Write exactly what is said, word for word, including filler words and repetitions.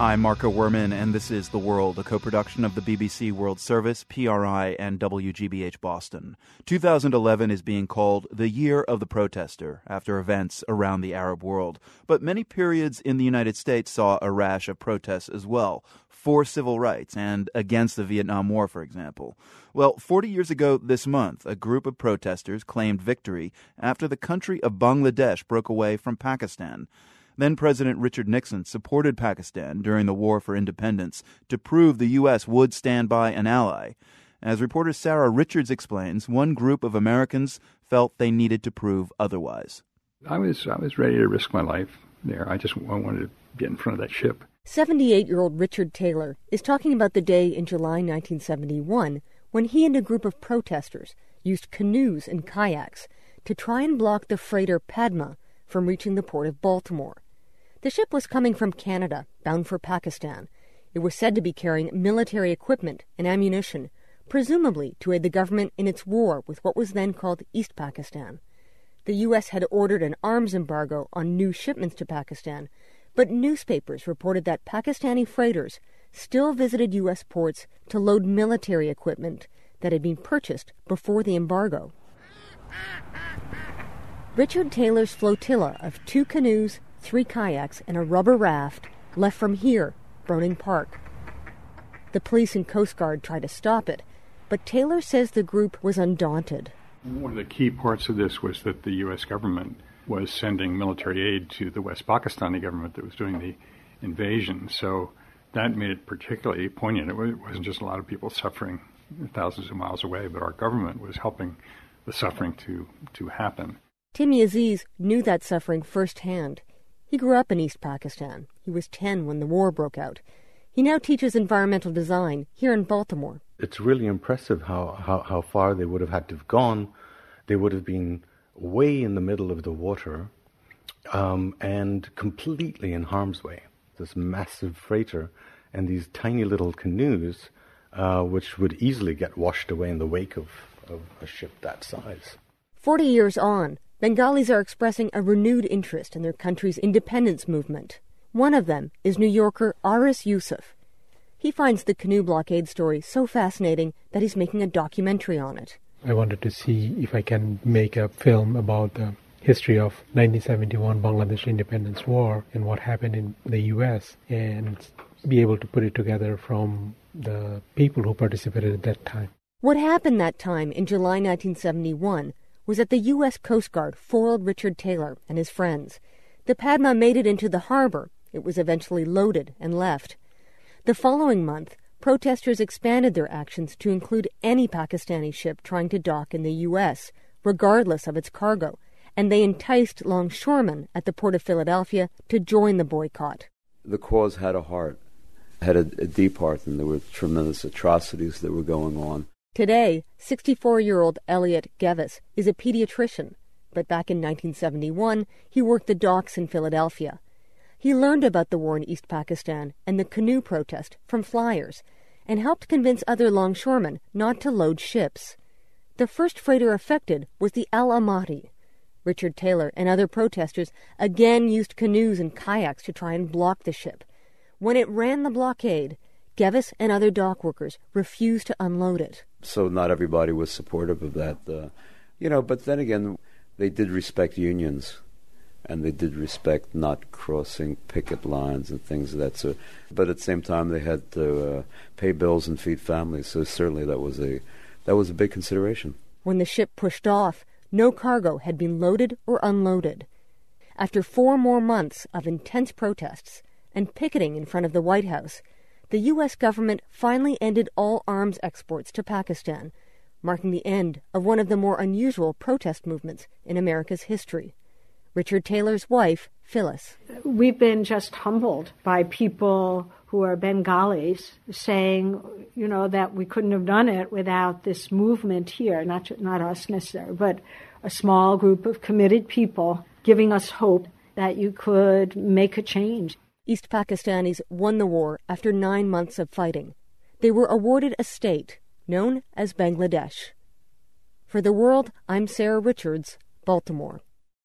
I'm Marco Werman, and this is The World, a co-production of the B B C World Service, P R I, and W G B H Boston. two thousand eleven is being called the Year of the Protester, after events around the Arab world. But many periods in the United States saw a rash of protests as well, for civil rights and against the Vietnam War, for example. Well, forty years ago this month, a group of protesters claimed victory after the country of Bangladesh broke away from Pakistan. Then President Richard Nixon supported Pakistan during the War for Independence to prove the U S would stand by an ally. As reporter Sarah Richards explains, one group of Americans felt they needed to prove otherwise. I was I was ready to risk my life there. I just I wanted to get in front of that ship. seventy-eight-year-old Richard Taylor is talking about the day in July nineteen seventy-one when he and a group of protesters used canoes and kayaks to try and block the freighter Padma from reaching the port of Baltimore. The ship was coming from Canada, bound for Pakistan. It was said to be carrying military equipment and ammunition, presumably to aid the government in its war with what was then called East Pakistan. The U S had ordered an arms embargo on new shipments to Pakistan, but newspapers reported that Pakistani freighters still visited U S ports to load military equipment that had been purchased before the embargo. Richard Taylor's flotilla of two canoes, three kayaks, and a rubber raft left from here, Broning Park. The police and Coast Guard tried to stop it, but Taylor says the group was undaunted. One of the key parts of this was that the U S government was sending military aid to the West Pakistani government that was doing the invasion. So that made it particularly poignant. It wasn't just a lot of people suffering thousands of miles away, but our government was helping the suffering to, to happen. Timmy Aziz knew that suffering firsthand. He grew up in East Pakistan. He was ten when the war broke out. He now teaches environmental design here in Baltimore. It's really impressive how, how, how far they would have had to have gone. They would have been way in the middle of the water um, and completely in harm's way. This massive freighter and these tiny little canoes, uh, which would easily get washed away in the wake of, of a ship that size. Forty years on, Bengalis are expressing a renewed interest in their country's independence movement. One of them is New Yorker Aris Yusuf. He finds the canoe blockade story so fascinating that he's making a documentary on it. I wanted to see if I can make a film about the history of nineteen seventy-one Bangladesh Independence War and what happened in the U S and be able to put it together from the people who participated at that time. What happened that time in July nineteen seventy-one was that the U S Coast Guard foiled Richard Taylor and his friends. The Padma made it into the harbor. It was eventually loaded and left. The following month, protesters expanded their actions to include any Pakistani ship trying to dock in the U S, regardless of its cargo, and they enticed longshoremen at the port of Philadelphia to join the boycott. The cause had a heart, had a, a deep heart, and there were tremendous atrocities that were going on. Today, sixty-four-year-old Elliot Gevis is a pediatrician, but back in nineteen seventy-one, he worked the docks in Philadelphia. He learned about the war in East Pakistan and the canoe protest from flyers and helped convince other longshoremen not to load ships. The first freighter affected was the Al Amati. Richard Taylor and other protesters again used canoes and kayaks to try and block the ship. When it ran the blockade, Gevis and other dock workers refused to unload it. So not everybody was supportive of that. Uh, you know, but then again, they did respect unions, and they did respect not crossing picket lines and things of that sort. But at the same time, they had to uh, pay bills and feed families, so certainly that was a that was a big consideration. When the ship pushed off, no cargo had been loaded or unloaded. After four more months of intense protests and picketing in front of the White House, the U S government finally ended all arms exports to Pakistan, marking the end of one of the more unusual protest movements in America's history. Richard Taylor's wife, Phyllis. We've been just humbled by people who are Bengalis saying, you know, that we couldn't have done it without this movement here, not, not us necessarily, but a small group of committed people giving us hope that you could make a change. East Pakistanis won the war after nine months of fighting. They were awarded a state known as Bangladesh. For The World, I'm Sarah Richards, Baltimore.